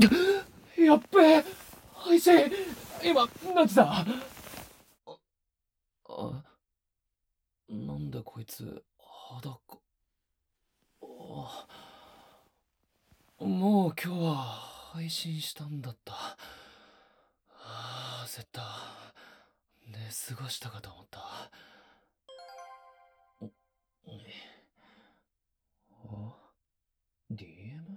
やっべえ、配信、今、何時だ？なんでこいつ、裸。もう今日は配信したんだった。焦った。寝過ごしたかと思った。DM？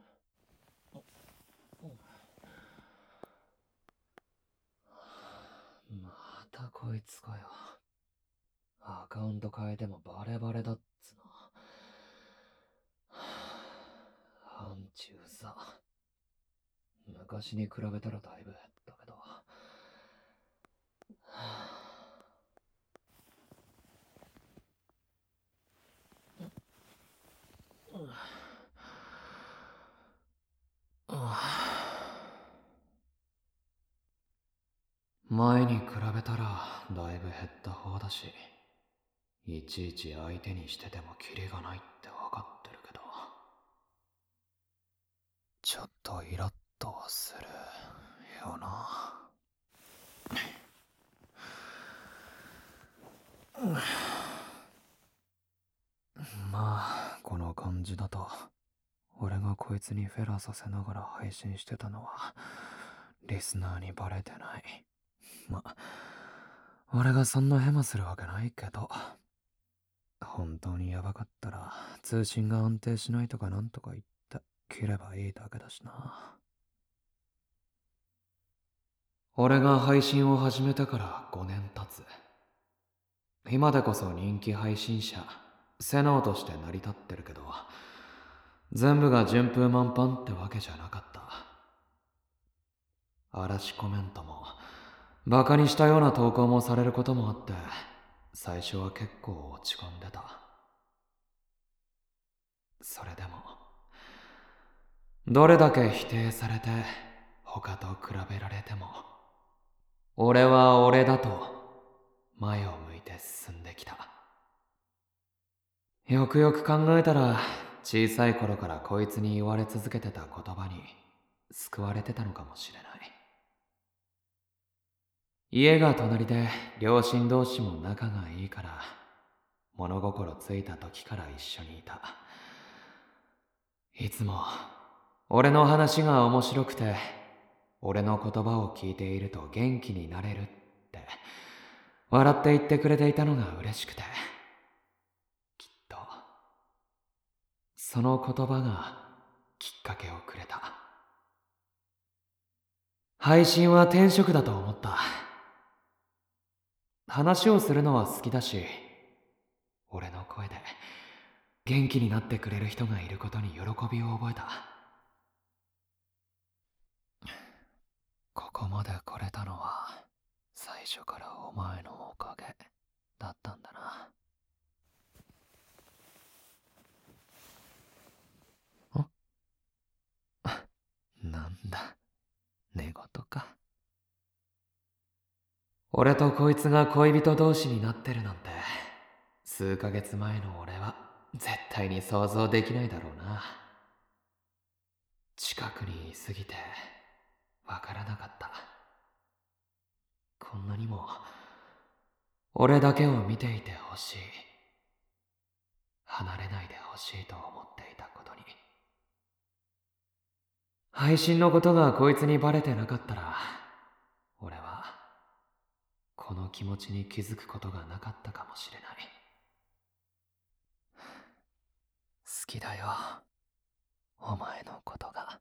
またこいつかよ。アカウント変えてもバレバレだっつの。範疇さ。昔に比べたらだいぶ減ったけど。前に比べたらだいぶ減った方だし、いちいち相手にしててもキリがないって分かってるけど、ちょっとイラッとはするよな。まあこの感じだと、俺がこいつにフェラさせながら配信してたのはリスナーにバレてない。ま、俺がそんなヘマするわけないけど、本当にヤバかったら通信が安定しないとかなんとか言って切ればいいだけだしな。俺が配信を始めてから5年経つ。今でこそ人気配信者、セノーとして成り立ってるけど、全部が順風満帆ってわけじゃなかった。嵐コメントもバカにしたような投稿もされることもあって、最初は結構落ち込んでた。それでもどれだけ否定されて他と比べられても、俺は俺だと前を向いて進んできた。よくよく考えたら、小さい頃からこいつに言われ続けてた言葉に救われてたのかもしれない。家が隣で両親同士も仲がいいから、物心ついた時から一緒にいた。いつも俺の話が面白くて、俺の言葉を聞いていると元気になれるって笑って言ってくれていたのが嬉しくて、きっとその言葉がきっかけをくれた。配信は天職だと思った。話をするのは好きだし、俺の声で元気になってくれる人がいることに喜びを覚えた。ここまで来れたのは最初からお前のおかげだったんだな。なんだ、寝言か。俺とこいつが恋人同士になってるなんて、数ヶ月前の俺は絶対に想像できないだろうな。近くにいすぎてわからなかった。こんなにも俺だけを見ていてほしい、離れないでほしいと思っていたことに。配信のことがこいつにバレてなかったら、俺はこの気持ちに気づくことがなかったかもしれない。好きだよ、お前のことが。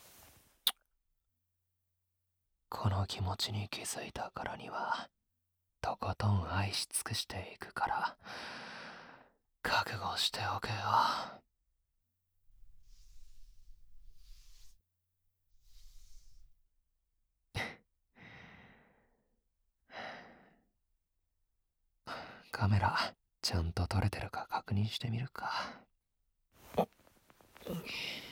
この気持ちに気づいたからには、とことん愛し尽くしていくから、覚悟しておけよ。カメラちゃんと撮れてるか確認してみるか。